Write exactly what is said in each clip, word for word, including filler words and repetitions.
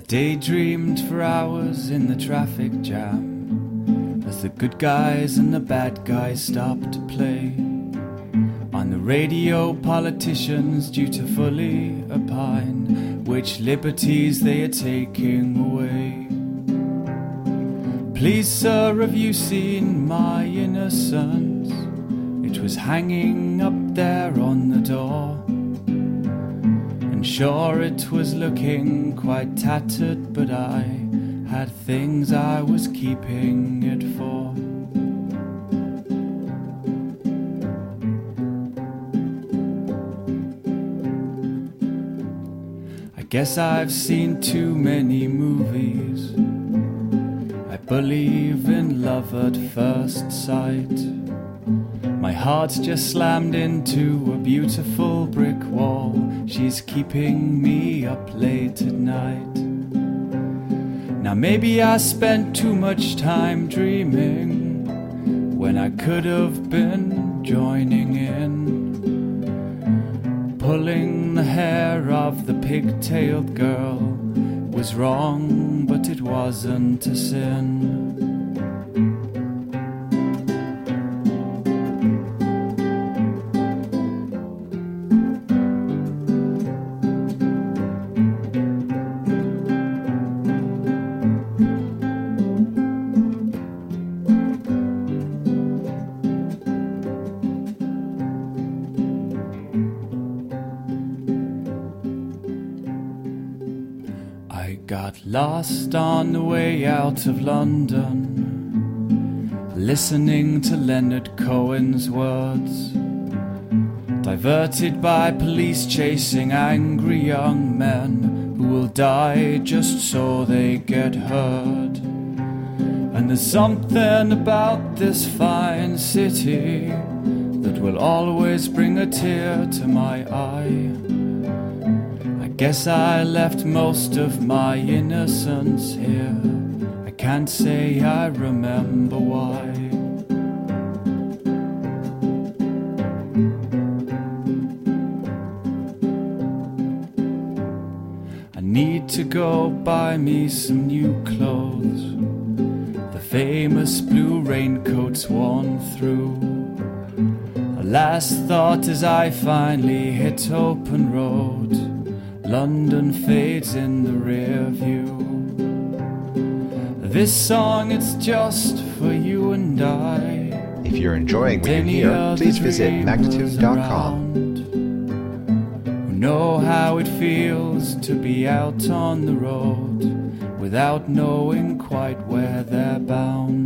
daydreamed for hours in the traffic jam as the good guys and the bad guys stopped to play. On the radio, politicians dutifully opine which liberties they are taking away. Please, sir, have you seen my innocence? It was hanging up there on the door, and sure it was looking quite tattered, but I had things I was keeping it for. I guess I've seen too many movies. I believe in love at first sight. My heart's just slammed into a beautiful brick wall. She's keeping me up late at night. Now maybe I spent too much time dreaming when I could have been joining in. Pulling the hair of the pigtailed girl was wrong, but it wasn't a sin. Lost on the way out of London, listening to Leonard Cohen's words, diverted by police chasing angry young men who will die just so they get heard. And there's something about this fine city that will always bring a tear to my eye. Guess I left most of my innocence here. I can't say I remember why. I need to go buy me some new clothes. The famous blue raincoat's worn through. A last thought as I finally hit open road. London fades in the rear view. This song, it's just for you and I. If you're enjoying what you hear, please visit magnitude dot com. Who know how it feels to be out on the road without knowing quite where they're bound.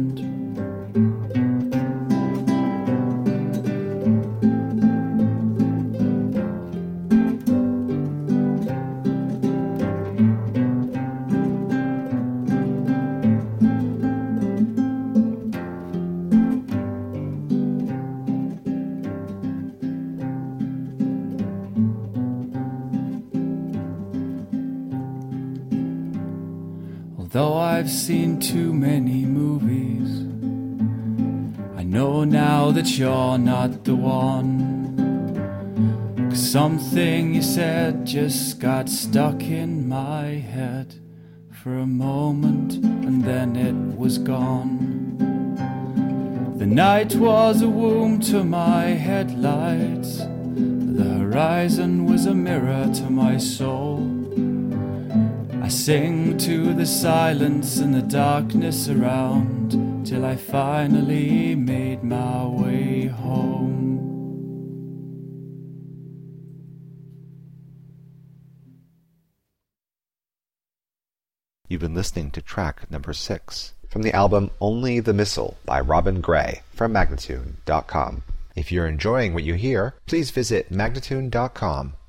Though I've seen too many movies, I know now that you're not the one. 'Cause something you said just got stuck in my head for a moment and then it was gone. The night was a womb to my headlights. The horizon was a mirror to my soul. I sing to the silence and the darkness around till I finally made my way home. You've been listening to track number six from the album Only the Missile by Robin Gray from magnitude dot com. If you're enjoying what you hear, please visit magnitude dot com